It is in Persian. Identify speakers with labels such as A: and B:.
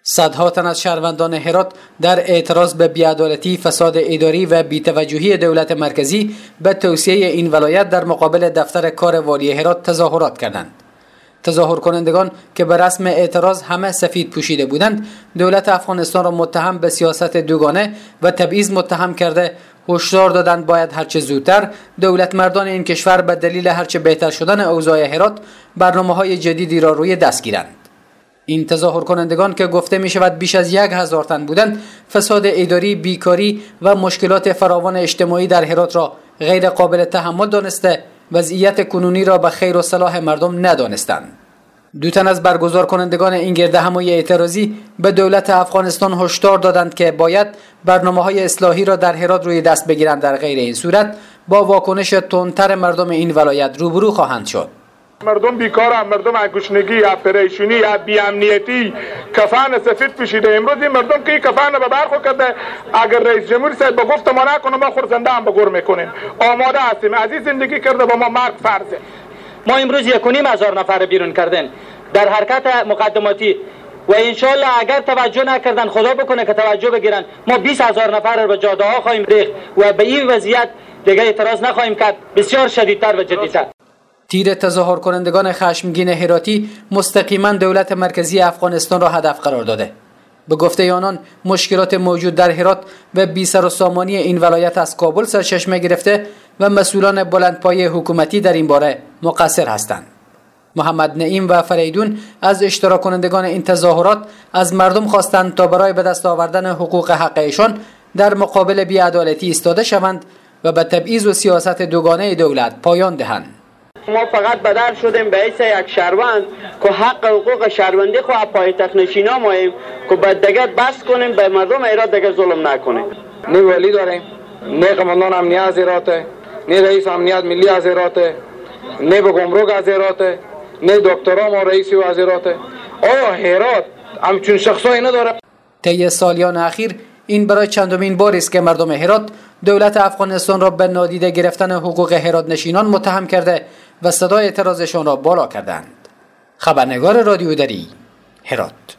A: صدها تن از شهروندان هرات در اعتراض به بی‌عدالتی، فساد اداری و بی‌توجهی دولت مرکزی به توسعه این ولایت در مقابل دفتر کار والی هرات تظاهرات کردند. تظاهر کنندگان که به رسم اعتراض همه سفید پوشیده بودند، دولت افغانستان را متهم به سیاست دوگانه و تبعیض متهم کرده هشدار دادند باید هرچه زودتر دولت مردان این کشور به دلیل هرچه بهتر شدن اوضاع هرات برنامه‌های جدیدی را روی دست گیرند. این تظاهر کنندگان که گفته می شود بیش از 1000 تن بودند، فساد اداری، بیکاری و مشکلات فراوان اجتماعی در هرات را غیر قابل تحمل دانسته وضعیت کنونی را به خیر و صلاح مردم ندانستند. 2 تن از برگزار کنندگان این گردهمایی اعتراضی به دولت افغانستان هشدار دادند که باید برنامه‌های اصلاحی را در هرات روی دست بگیرند، در غیر این صورت با واکنش تندتر مردم این ولایت روبرو خواهند شد.
B: مردم بیکار، مردم گشنگی یا پریشانی یا بی‌امنیتی کفن سفید پوشیده. امروز این مردم که کفن به برخو کرده، اگر رئیس جمهور صاحب به گفت ما نکنه ما خورسنده هم به گور میکنیم. آماده هستیم. از این زندگی کرده با ما مرگ فرضه.
C: ما امروز 1,500 نفر بیرون کردن در حرکت مقدماتی و انشالله اگر توجه نکردن، خدا بکنه که توجه بگیرن، ما 20,000 نفر رو به جاده ها خواهیم ریخت و به این وضعیت دیگه اعتراض نخواهیم کرد، بسیار شدیدتر و جدی‌تر.
A: تیر تظاهر کنندگان خشمگین هراتی مستقیما دولت مرکزی افغانستان را هدف قرار داده. به گفته آنان مشکلات موجود در هرات و بی‌سر و سامانی این ولایت از کابل سرچشمه گرفته و مسئولان بلندپایه حکومتی در این باره مقصر هستند. محمد نعیم و فریدون از اشتراک کنندگان این تظاهرات از مردم خواستند تا برای به دست آوردن حقوق حقیقیشان در مقابل بی‌عدالتی ایستاده شوند و به تبعیض و سیاست دوگانه دولت پایان دهند.
D: ما فقط بدل شدیم به حیث یک شهروند که حق حقوق شهروندی خو پایتخت نشینا ماییم که بعد دیگه بس کنیم به مردم ایران دیگه ظلم نکنیم.
E: نه ولی داریم، نه قماندان امنیت از هراته، نه رئیس امنیت ملی از هراته، نه به گمرک از هراته، نه دکترام و رئیسی از هراته. آیا هرات همچون شخصایی نداره؟
A: طی سالیان اخیر این برای چندمین بار است که مردم هرات دولت افغانستان را به نادیده گرفتن حقوق هرات نشینان متهم کرده و صدای اعتراضشان را بالا کردند. خبرنگار رادیو دری، هرات.